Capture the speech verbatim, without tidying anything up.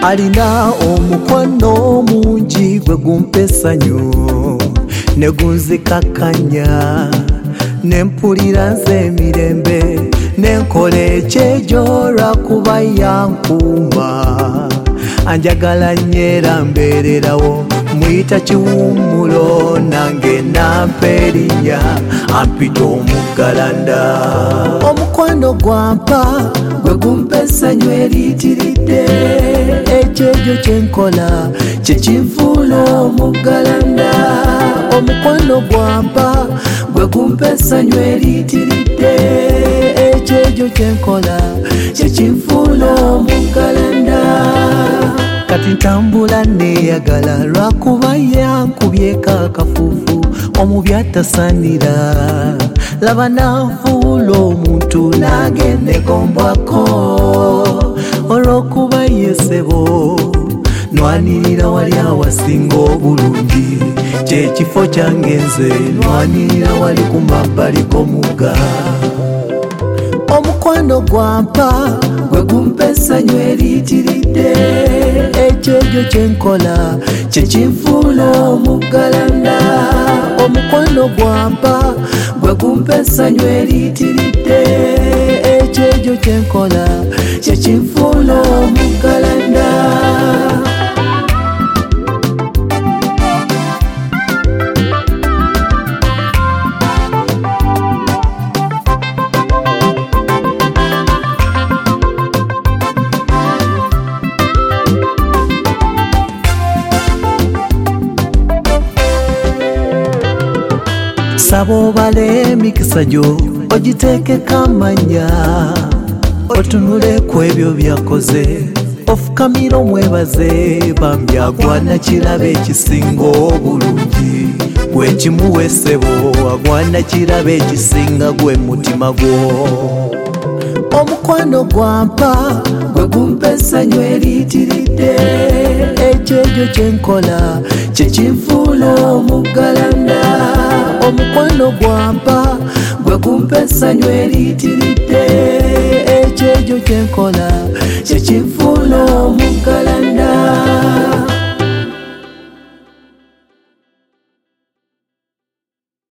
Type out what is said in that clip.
alina omukwano mungi gwe gumpa essanyu ne gunzikakanya ne mpulira nze emirembe ne nkola ekyejo lwakuba yankuuma anjagala nnyo era mbeererawo muyita kiwummulo nange nampa erinnya ampita omuggalanda omukwano gwampa gwe gumpa essanyu eriyitiridde ekyejo kyenkola kyekinfuula omuggalanda omukwano gwampa gwe gumpa essanyu eriyitiridde ekyejo kyenkola kyekinfuula omuggalanda kati ntambula neeyagala lwakuba yankubyeko akafuufu omubi atasaanira laba nanfuula omuntu nange negombwako olw'okuba yesebo nwanirira wali awasinga obulungi kyekifo kyange nze nwanirira wali ku mabbali g'omugga omukwano gwampa gwe gumpa essanyu eriyitiridde ekyejo kyenkola kyekinfuula omuggalanda omukwano gwampa gwe gumpa essanyu eriyitiridde ekyejo kyenkola kyekinfuula omuggalanda saba obale emikisa gyo ogiteekeko amannya otunule ku ebyo byakoze ofukamira omwebaze bambi agwana kiraba ekisinga obulungi gwe kimuwesebo agwana kiraba ekisinga gwe mutima gwo omukwano gwampa gwe gumpa essanyu eriyitiridde ekyejo kyenkola kyekinfuula omuggalanda omukwano gwampa gwe gumpa essanyu eriyitiridde ekyejo kyenkola kyekinfuula omuggalanda